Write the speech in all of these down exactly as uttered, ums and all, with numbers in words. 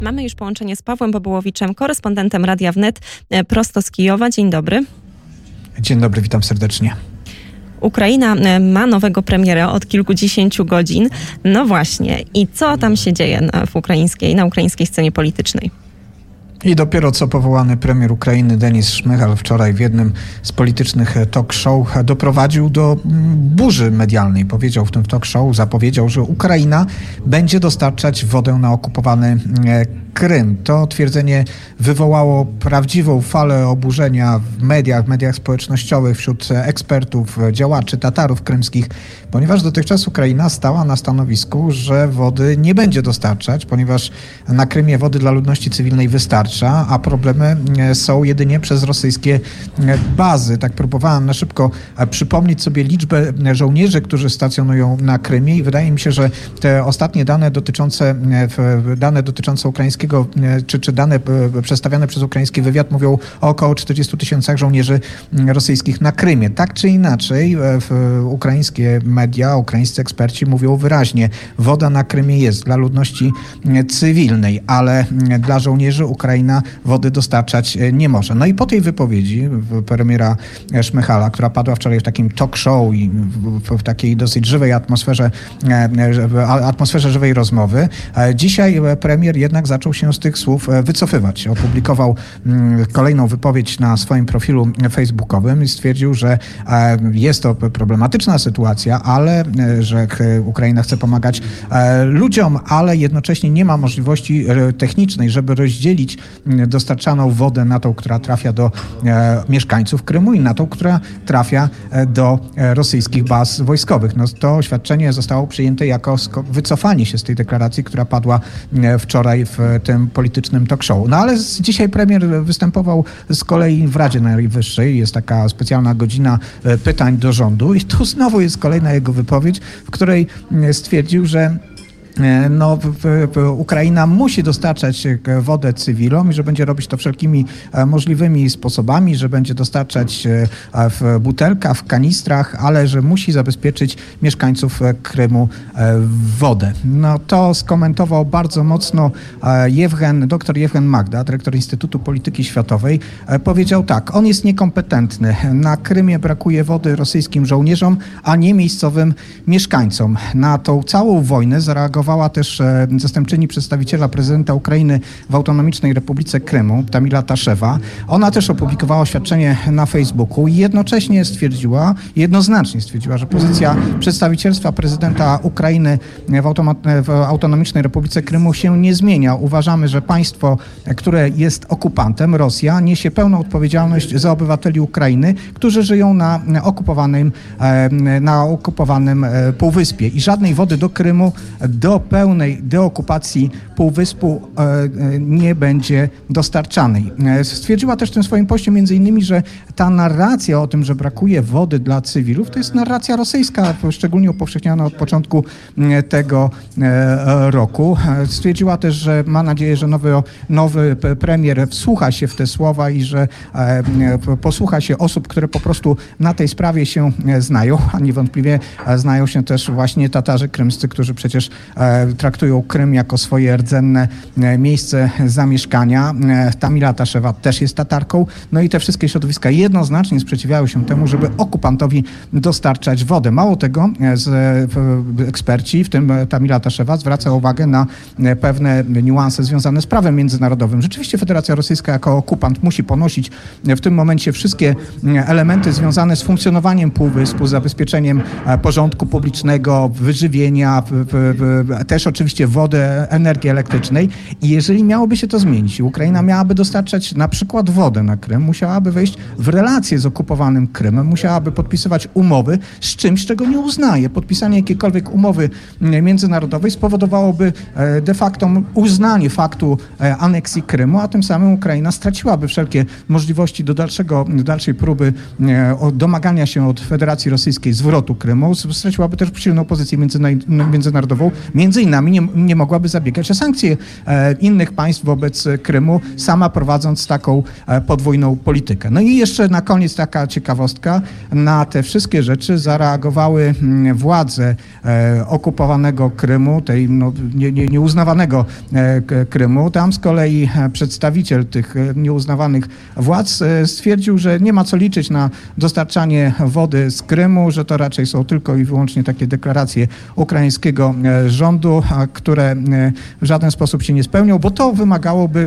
Mamy już połączenie z Pawłem Bobołowiczem, korespondentem Radia Wnet, prosto z Kijowa. Dzień dobry. Dzień dobry, witam serdecznie. Ukraina ma nowego premiera od kilkudziesięciu godzin. No właśnie. I co tam się dzieje na, w ukraińskiej, na ukraińskiej scenie politycznej? I dopiero co powołany premier Ukrainy Denis Szmyhal wczoraj w jednym z politycznych talk show doprowadził do burzy medialnej. Powiedział w tym talk show, zapowiedział, że Ukraina będzie dostarczać wodę na okupowany Krym. To twierdzenie wywołało prawdziwą falę oburzenia w mediach, w mediach społecznościowych, wśród ekspertów, działaczy, Tatarów krymskich, ponieważ dotychczas Ukraina stała na stanowisku, że wody nie będzie dostarczać, ponieważ na Krymie wody dla ludności cywilnej wystarcza, a problemy są jedynie przez rosyjskie bazy. Tak próbowałem na szybko przypomnieć sobie liczbę żołnierzy, którzy stacjonują na Krymie i wydaje mi się, że te ostatnie dane dotyczące, dane dotyczące ukraińskiego Czy, czy dane przedstawiane przez ukraiński wywiad mówią o około czterdziestu tysiącach żołnierzy rosyjskich na Krymie. Tak czy inaczej, ukraińskie media, ukraińscy eksperci mówią wyraźnie, woda na Krymie jest dla ludności cywilnej, ale dla żołnierzy Ukraina wody dostarczać nie może. No i po tej wypowiedzi premiera Szmyhala, która padła wczoraj w takim talk show i w, w takiej dosyć żywej atmosferze, atmosferze żywej rozmowy, dzisiaj premier jednak zaczął się z tych słów wycofywać. Opublikował kolejną wypowiedź na swoim profilu facebookowym i stwierdził, że jest to problematyczna sytuacja, ale że Ukraina chce pomagać ludziom, ale jednocześnie nie ma możliwości technicznej, żeby rozdzielić dostarczaną wodę na tą, która trafia do mieszkańców Krymu i na tą, która trafia do rosyjskich baz wojskowych. No, to oświadczenie zostało przyjęte jako wycofanie się z tej deklaracji, która padła wczoraj w tym politycznym talk show. No ale dzisiaj premier występował z kolei w Radzie Najwyższej. Jest taka specjalna godzina pytań do rządu i tu znowu jest kolejna jego wypowiedź, w której stwierdził, że No, Ukraina musi dostarczać wodę cywilom i że będzie robić to wszelkimi możliwymi sposobami, że będzie dostarczać w butelkach, w kanistrach, ale że musi zabezpieczyć mieszkańców Krymu wodę. No to skomentował bardzo mocno Jewgen, dr Jewgen Magda, dyrektor Instytutu Polityki Światowej. Powiedział tak, on jest niekompetentny. Na Krymie brakuje wody rosyjskim żołnierzom, a nie miejscowym mieszkańcom. Na tą całą wojnę zareagowała też zastępczyni przedstawiciela prezydenta Ukrainy w Autonomicznej Republice Krymu, Tamila Taszewa. Ona też opublikowała oświadczenie na Facebooku i jednocześnie stwierdziła, jednoznacznie stwierdziła, że pozycja przedstawicielstwa prezydenta Ukrainy w, Automa- w Autonomicznej Republice Krymu się nie zmienia. Uważamy, że państwo, które jest okupantem, Rosja, niesie pełną odpowiedzialność za obywateli Ukrainy, którzy żyją na okupowanym, na okupowanym półwyspie i żadnej wody do Krymu, do pełnej deokupacji półwyspu nie będzie dostarczanej. Stwierdziła też w tym swoim poście między innymi, że ta narracja o tym, że brakuje wody dla cywilów, to jest narracja rosyjska, szczególnie upowszechniana od początku tego roku. Stwierdziła też, że ma nadzieję, że nowy, nowy premier wsłucha się w te słowa i że posłucha się osób, które po prostu na tej sprawie się znają, a niewątpliwie znają się też właśnie Tatarzy krymscy, którzy przecież traktują Krym jako swoje rdzenne miejsce zamieszkania. Tamila Taszewa też jest Tatarką. No i te wszystkie środowiska jednoznacznie sprzeciwiają się temu, żeby okupantowi dostarczać wodę. Mało tego, z, eksperci, w tym Tamila Taszewa, zwraca uwagę na pewne niuanse związane z prawem międzynarodowym. Rzeczywiście Federacja Rosyjska jako okupant musi ponosić w tym momencie wszystkie elementy związane z funkcjonowaniem półwyspu, zabezpieczeniem porządku publicznego, wyżywienia, też oczywiście wodę, energii elektrycznej i jeżeli miałoby się to zmienić i Ukraina miałaby dostarczać na przykład wodę na Krym, musiałaby wejść w relacje z okupowanym Krymem, musiałaby podpisywać umowy z czymś, czego nie uznaje. Podpisanie jakiejkolwiek umowy międzynarodowej spowodowałoby de facto uznanie faktu aneksji Krymu, a tym samym Ukraina straciłaby wszelkie możliwości do dalszego, do dalszej próby domagania się od Federacji Rosyjskiej zwrotu Krymu, straciłaby też silną pozycję międzynarodową, między innymi nie, nie mogłaby zabiegać o sankcje e, innych państw wobec Krymu, sama prowadząc taką e, podwójną politykę. No i jeszcze na koniec taka ciekawostka. Na te wszystkie rzeczy zareagowały m, władze e, okupowanego Krymu, tej no, nie, nie, nieuznawanego e, Krymu. Tam z kolei przedstawiciel tych nieuznawanych władz e, stwierdził, że nie ma co liczyć na dostarczanie wody z Krymu, że to raczej są tylko i wyłącznie takie deklaracje ukraińskiego rządu, które w żaden sposób się nie spełnią, bo to wymagałoby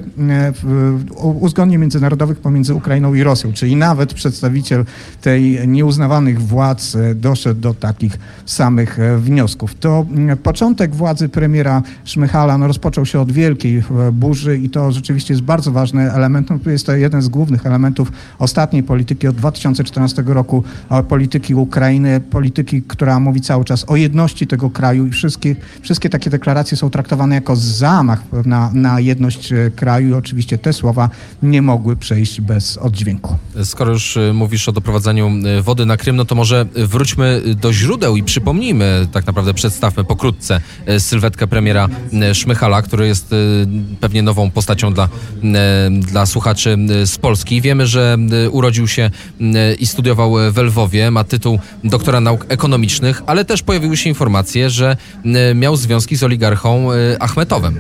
uzgodnień międzynarodowych pomiędzy Ukrainą i Rosją, czyli nawet przedstawiciel tej nieuznawanych władz doszedł do takich samych wniosków. To początek władzy premiera Szmyhala no, rozpoczął się od wielkiej burzy i to rzeczywiście jest bardzo ważny element. No, jest to jeden z głównych elementów ostatniej polityki od dwa tysiące czternastego roku, polityki Ukrainy, polityki, która mówi cały czas o jedności tego kraju i wszystkie, wszystkie takie deklaracje są traktowane jako zamach na, na jedność kraju i oczywiście te słowa nie mogły przejść bez oddźwięku. Skoro już mówisz o doprowadzaniu wody na Krym, no to może wróćmy do źródeł i przypomnijmy, tak naprawdę przedstawmy pokrótce sylwetkę premiera Szmyhala, który jest pewnie nową postacią dla, dla słuchaczy z Polski. Wiemy, że urodził się i studiował w Lwowie, ma tytuł doktora nauk ekonomicznych, ale też pojawiły się informacje, że miał związki z oligarchą Achmetowem.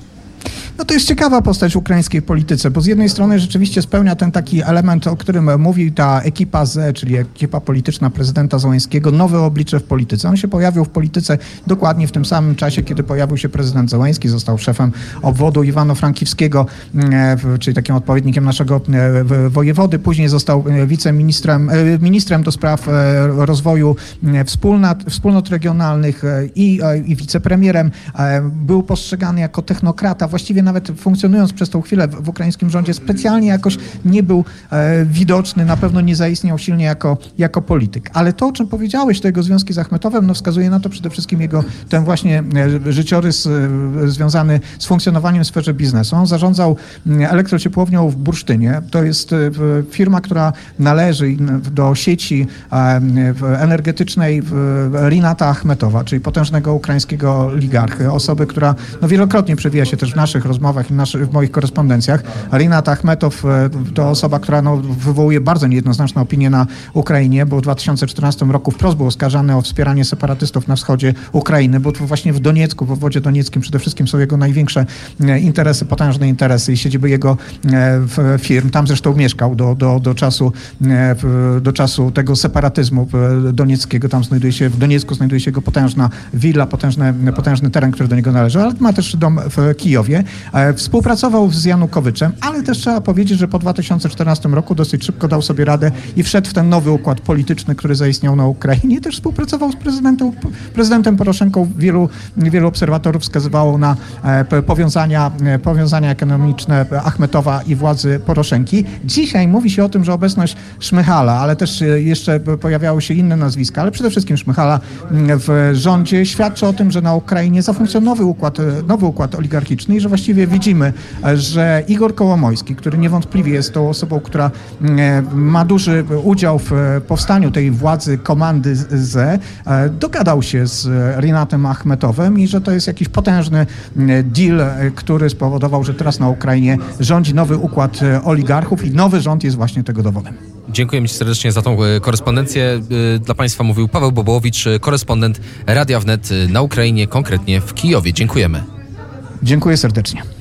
No to jest ciekawa postać w ukraińskiej polityce, bo z jednej strony rzeczywiście spełnia ten taki element, o którym mówi ta ekipa Z, czyli ekipa polityczna prezydenta Zełenskiego, nowe oblicze w polityce. On się pojawił w polityce dokładnie w tym samym czasie, kiedy pojawił się prezydent Zełenski, został szefem obwodu Iwano-Frankivskiego, czyli takim odpowiednikiem naszego wojewody. Później został wiceministrem, ministrem do spraw rozwoju wspólnot, wspólnot regionalnych i, i wicepremierem. Był postrzegany jako technokrata, właściwie nawet funkcjonując przez tą chwilę w, w ukraińskim rządzie specjalnie jakoś nie był e, widoczny, na pewno nie zaistniał silnie jako, jako polityk. Ale to, o czym powiedziałeś, to jego związki z Achmetowem, no wskazuje na to przede wszystkim jego ten właśnie e, życiorys e, związany z funkcjonowaniem w sferze biznesu. On zarządzał elektrociepłownią w Bursztynie. To jest e, firma, która należy do sieci e, energetycznej Rinata Achmetowa, czyli potężnego ukraińskiego oligarchy, osoby, która no, wielokrotnie przewija się też w naszych rozmowach i w moich korespondencjach. Rinat Achmetow to osoba, która no, wywołuje bardzo niejednoznaczne opinie na Ukrainie, bo w dwa tysiące czternastym roku wprost był oskarżany o wspieranie separatystów na wschodzie Ukrainy, bo to właśnie w Doniecku, w obwodzie donieckim przede wszystkim są jego największe interesy, potężne interesy i siedziby jego firm. Tam zresztą mieszkał do, do, do, czasu, do czasu tego separatyzmu donieckiego. Tam znajduje się, w Doniecku znajduje się jego potężna willa, potężny, potężny teren, który do niego należy, ale ma też dom w Kijowie. Współpracował z Janukowyczem, ale też trzeba powiedzieć, że po dwa tysiące czternastym roku dosyć szybko dał sobie radę i wszedł w ten nowy układ polityczny, który zaistniał na Ukrainie. Też współpracował z prezydentem, prezydentem Poroszenką. Wielu, wielu obserwatorów wskazywało na powiązania, powiązania ekonomiczne Achmetowa i władzy Poroszenki. Dzisiaj mówi się o tym, że obecność Szmyhala, ale też jeszcze pojawiały się inne nazwiska, ale przede wszystkim Szmyhala w rządzie świadczy o tym, że na Ukrainie zafunkcjonował nowy układ, nowy układ oligarchiczny i że właściwie widzimy, że Igor Kołomojski, który niewątpliwie jest tą osobą, która ma duży udział w powstaniu tej władzy komandy Z, dogadał się z Rinatem Achmetowem i że to jest jakiś potężny deal, który spowodował, że teraz na Ukrainie rządzi nowy układ oligarchów i nowy rząd jest właśnie tego dowodem. Dziękuję Ci serdecznie za tą korespondencję. Dla Państwa mówił Paweł Bobołowicz, korespondent Radia Wnet na Ukrainie, konkretnie w Kijowie. Dziękujemy. Dziękuję serdecznie.